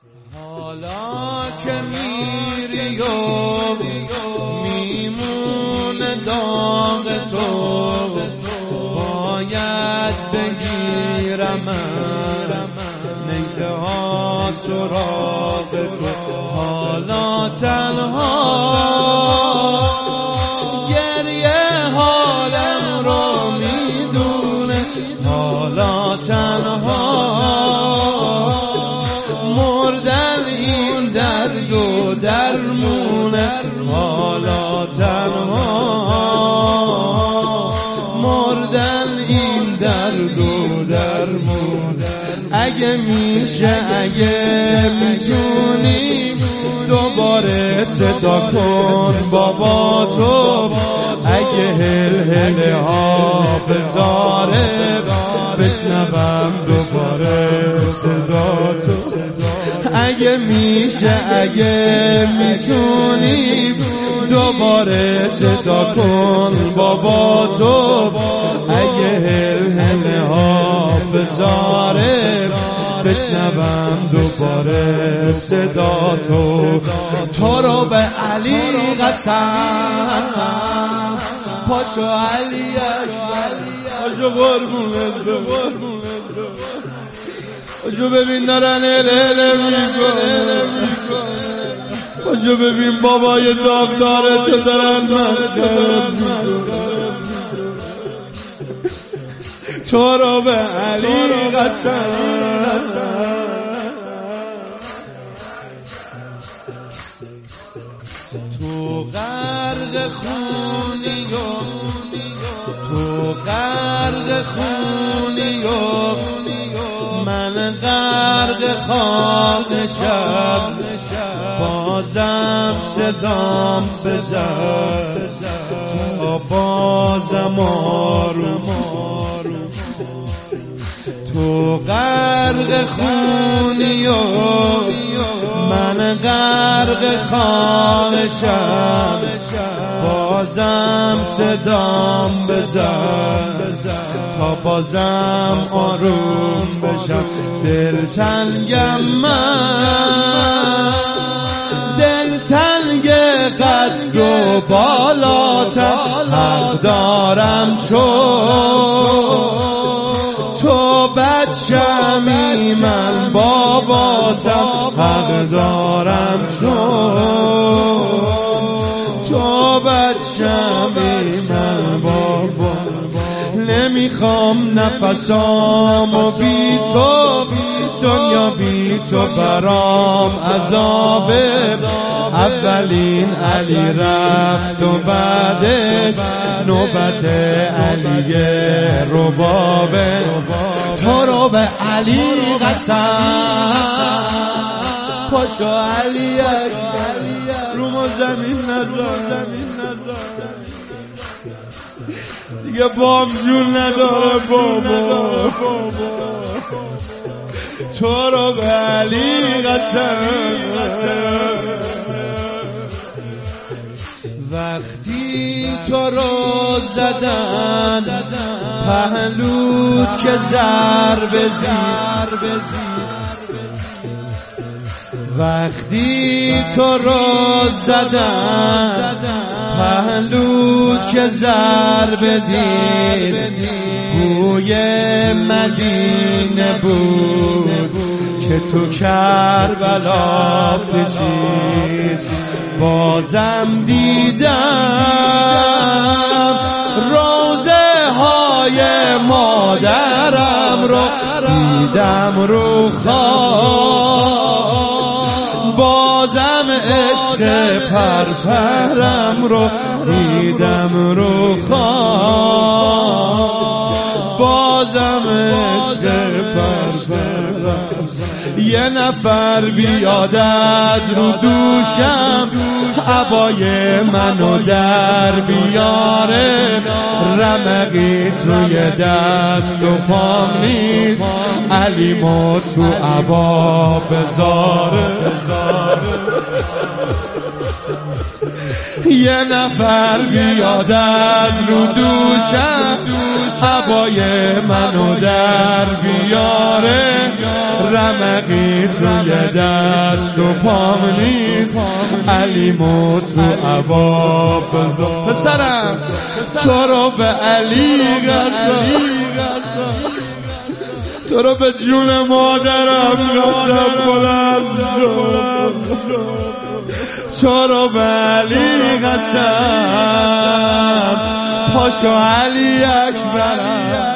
حالا که میری و میمونه داغ تو، باید بگیرم نیده ها سراغ تو. حالا تنها گریه حالم رو میدونه، حالا تنها مردن این درد و درمونه، حالا تنها مردن این درد و درمونه. اگه میشه، اگه میتونی دوباره صدا کن بابا تو، اگه هل ها بذاره بشنوم دوباره صدا تو. اگه میشه، اگه میتونی دوباره صدا کن بابا تو، اگه هل ها بذاره بشنوم دوباره صدا تو. تو رو به علی قسم، پاشو علی اکبر، پاشو قربونت برم، پاشو ببین دارن اله میکنه، پاشو ببین بابای داغ داره چه دارن مسخره میکنه. تو رو به علی قسم، تو غرق خونی و تو غرق خونی و من غرق خاک شب، بازم صدام بزن تا بازم آروم. تو غرق خونی و من غرق خواهشم، بازم صدام بزن تا بازم آروم بشم. دلتنگم من، دلتنگ قد و بالاتر، حق دارم تو بچمی من باباتم، حق دارم تو بچمی من باباتم. نمیخوام نفسامو بی تو، دنیا بی تو برام عذابه. اولین علی رفت و بعدش نوبت علی ربابه. تو رو به علی قسم، پاشو علی اکبر، رو ما زمین نذار، دیگه بام جون نداره بابا. تو رو به علی قسم، وقتی تو رو زدن پهلوت که ضربه زد، وقتی تو رو زدن پهلوت که ضربه دید، بوی مدینه بود که تو کربلا پیچید. بازم دیدم روزه های مادرم رو، دیدم رو خواب، بازم عشق پرپرم رو دیدم رو خواب، بازم عشق پرپرم. یه نفر بیادت رو دوشم، عبای منو در بیاره، رمقی توی دست و پام نیست، علیمو تو عبا بذاره. یه نفر بیادت رو دوشم، عبای منو در بیاره، رمق رقی توی دست و پام نیست، علی مو تو عباب بزن. پسرم تو رو به علی قسم، تو رو به جون مادرم قسم بلند شد، تو رو به علی قسم، پاشو علی اکبرم.